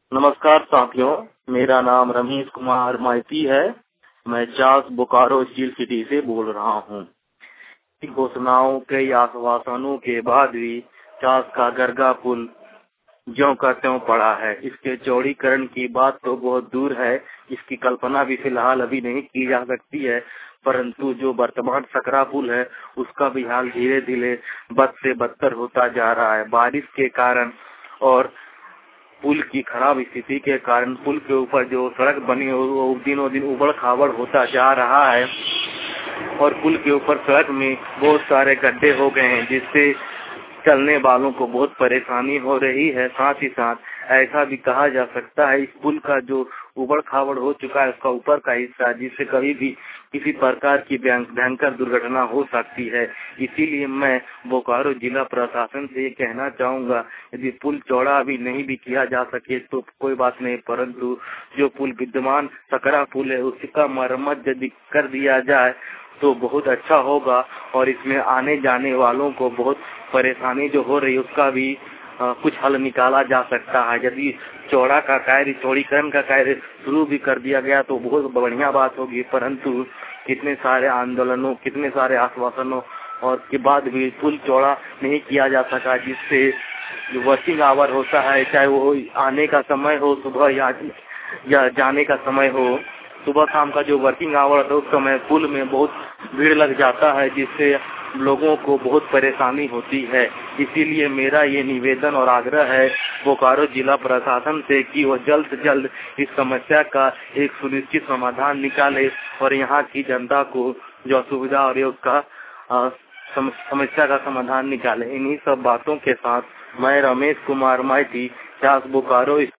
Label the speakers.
Speaker 1: नमस्कार साथियों, मेरा नाम रमेश कुमार माइती है। मैं चास बोकारो स्टील सिटी से बोल रहा हूँ। घोषणाओं के आश्वासनों के बाद भी चास का गरगा पुल ज्यों का त्यों पड़ा है। इसके चौड़ीकरण की बात तो बहुत दूर है, इसकी कल्पना भी फिलहाल अभी नहीं की जा सकती है, परंतु जो वर्तमान सकरा पुल है उसका भी हाल धीरे धीरे बद से बदतर होता जा रहा है। बारिश के कारण और पुल की खराब स्थिति के कारण पुल के ऊपर जो सड़क बनी है वो दिनों दिन उबड़ खाबड़ होता जा रहा है और पुल के ऊपर सड़क में बहुत सारे गड्ढे हो गए हैं, जिससे चलने वालों को बहुत परेशानी हो रही है। साथ ही साथ ऐसा भी कहा जा सकता है इस पुल का जो उबड़ खाबड़ हो चुका है उसका ऊपर का हिस्सा, जिससे कभी भी किसी प्रकार की भयंकर दुर्घटना हो सकती है। इसीलिए मैं बोकारो जिला प्रशासन से ये कहना चाहूँगा, यदि पुल चौड़ा अभी नहीं भी किया जा सके तो कोई बात नहीं, परंतु जो पुल विद्यमान सकरा पुल है उसका मरम्मत यदि कर दिया जाए तो बहुत अच्छा होगा और इसमें आने जाने वालों को बहुत परेशानी जो हो रही है उसका भी कुछ हल निकाला जा सकता है। यदि चौड़ीकरण का कार्य शुरू भी कर दिया गया तो बहुत बढ़िया बात होगी, परंतु कितने सारे आंदोलनों, कितने सारे आश्वासनों और के बाद भी पुल चौड़ा नहीं किया जा सका, जिससे जो वर्किंग आवर होता है, चाहे वो आने का समय हो सुबह या जाने का समय हो, सुबह शाम का जो वर्किंग आवर है उस समय पुल में बहुत भीड़ लग जाता है, जिससे लोगों को बहुत परेशानी होती है। इसीलिए मेरा ये निवेदन और आग्रह है बोकारो जिला प्रशासन से कि वो जल्द से जल्द इस समस्या का एक सुनिश्चित समाधान निकाले और यहाँ की जनता को जो असुविधा और उसका समस्या का समाधान निकाले। इन्हीं सब बातों के साथ मैं रमेश कुमार माइती, चास बोकारो